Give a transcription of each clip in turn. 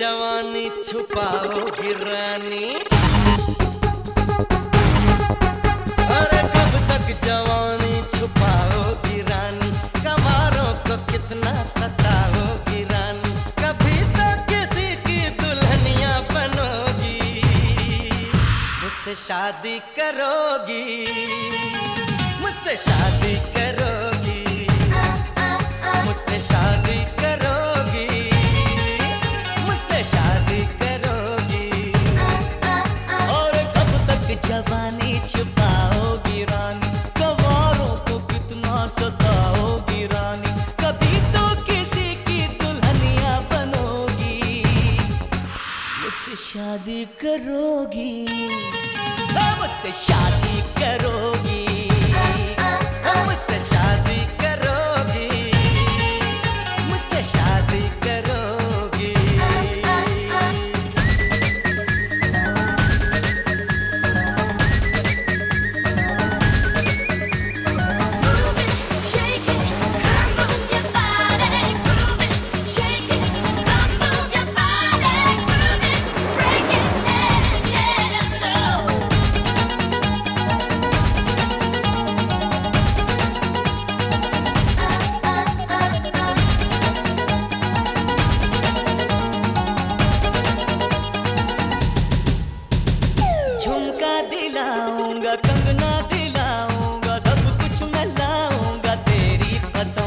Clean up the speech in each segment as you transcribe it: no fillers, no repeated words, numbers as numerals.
जवानी छुपाओगी रानी? अरे कब तक जवानी छुपाओगी रानी? कमारों को कितना सताओगी रानी? कभी तो किसी की दुल्हनिया बनोगी, मुझसे शादी करोगी, मुझसे शादी करोगी, मुझसे शादी करोगी, मुझसे शादी करोगी। और कब तक जवानी छुपाओगी रानी? कवारों को कितना सताओगी रानी? कभी तो किसी की दुल्हनिया बनोगी, मुझसे शादी करोगी, मुझसे शादी करोगी, मुझसे शादी करोगी, मुझसे शादी करोगी। झुमका दिलाऊंगा, कंगना दिलाऊंगा, सब कुछ मैं लाऊंगा तेरी कसम।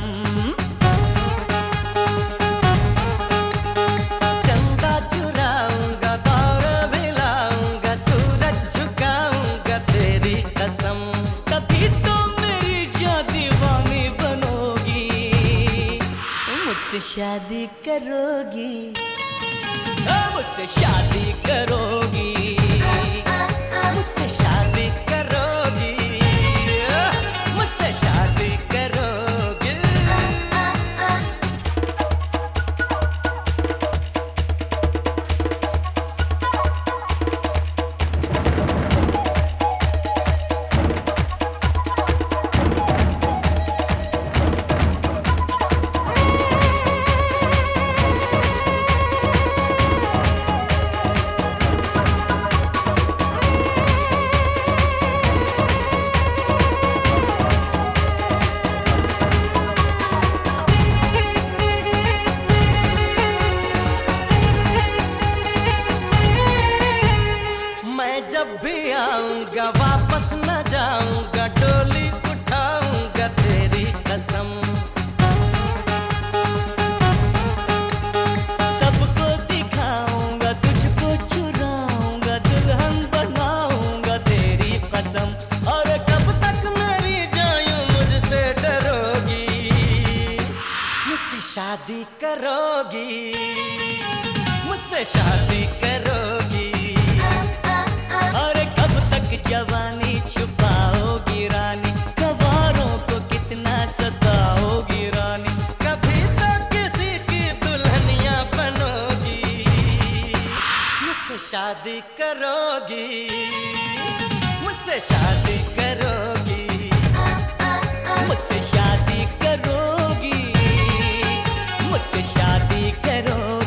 चंदा चुराऊंगा, तारा मिलाऊंगा, सूरज झुकाऊंगा तेरी कसम। तभी तो मेरी जान दीवानी बनोगी, मुझसे शादी करोगी, मुझसे शादी करोगी, मुझसे शादी करोगी, मुझसे शादी करोगी। जब भी आऊंगा वापस न जाऊंगा, डोली उठाऊंगा तेरी कसम। सबको दिखाऊंगा, तुझको चुराऊंगा, दुल्हन बनाऊंगा तेरी कसम। और कब तक मेरी जायूं मुझसे डरोगी, मुझसे शादी करोगी, मुझसे शादी करोगी। जवानी छुपाओगी रानी? कवारों को कितना सताओगी रानी? कभी तो किसी की दुल्हनिया बनोगी, मुझसे शादी करोगी, मुझसे शादी करोगी, मुझसे शादी करोगी, मुझसे शादी करोगी।